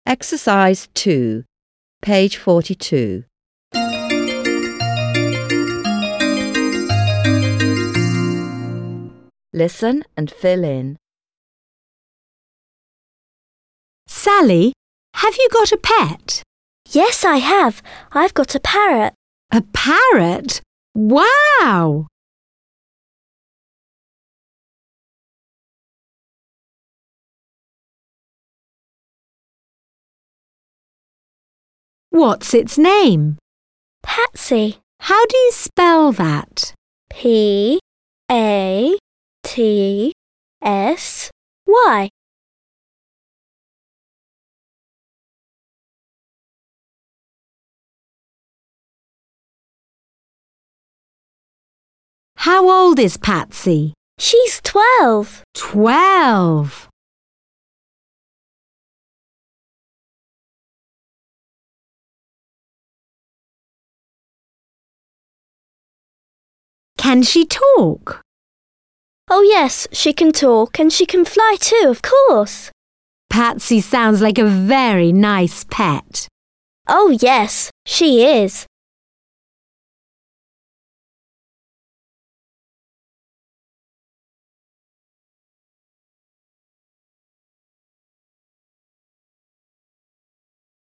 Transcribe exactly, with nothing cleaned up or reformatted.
Exercise two, page forty-two. Listen and fill in. Sally, have you got a pet? Yes, I have. I've got a parrot. A parrot? Wow! What's its name? Patsy. How do you spell that? P A T S Y. How old is Patsy? She's twelve. Twelve. Can she talk? Oh yes, she can talk and she can fly too, of course. Patsy sounds like a very nice pet. Oh yes, she is.